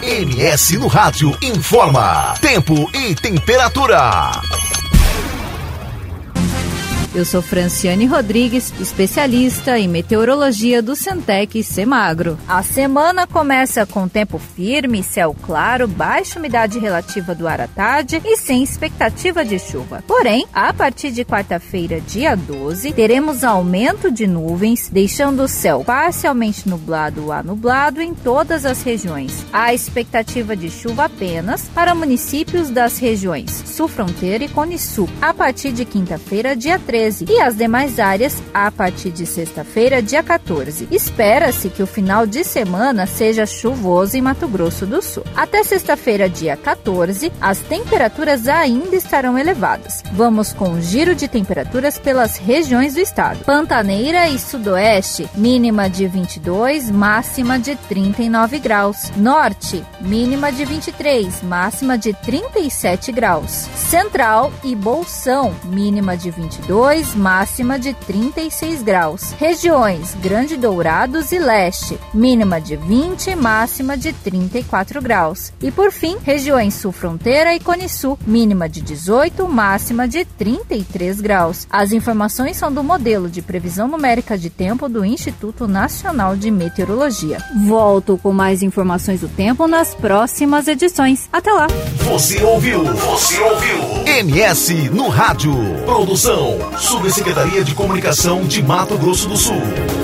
MS no Rádio informa tempo e temperatura. Eu sou Franciane Rodrigues, especialista em meteorologia do Centec Semagro. A semana começa com tempo firme, céu claro, baixa umidade relativa do ar à tarde e sem expectativa de chuva. Porém, a partir de quarta-feira, dia 12, teremos aumento de nuvens, deixando o céu parcialmente nublado a nublado em todas as regiões. Há expectativa de chuva apenas para municípios das regiões Sul Fronteira e Cone Sul, a partir de quinta-feira, dia 13. E as demais áreas a partir de sexta-feira, dia 14. Espera-se que o final de semana seja chuvoso em Mato Grosso do Sul. Até sexta-feira, dia 14, as temperaturas ainda estarão elevadas. Vamos com um giro de temperaturas pelas regiões do estado. Pantaneira e Sudoeste, mínima de 22, máxima de 39 graus. Norte, mínima de 23, máxima de 37 graus. Central e Bolsão, mínima de 22, máxima de 36 graus. Regiões Grande Dourados e Leste, mínima de 20, máxima de 34 graus. E por fim, regiões Sul Fronteira e Cone Sul, mínima de 18, máxima de 33 graus. As informações são do modelo de previsão numérica de tempo do Instituto Nacional de Meteorologia. Volto com mais informações do tempo nas próximas edições. Até lá! Você ouviu MS no Rádio. Produção Subsecretaria de Comunicação de Mato Grosso do Sul.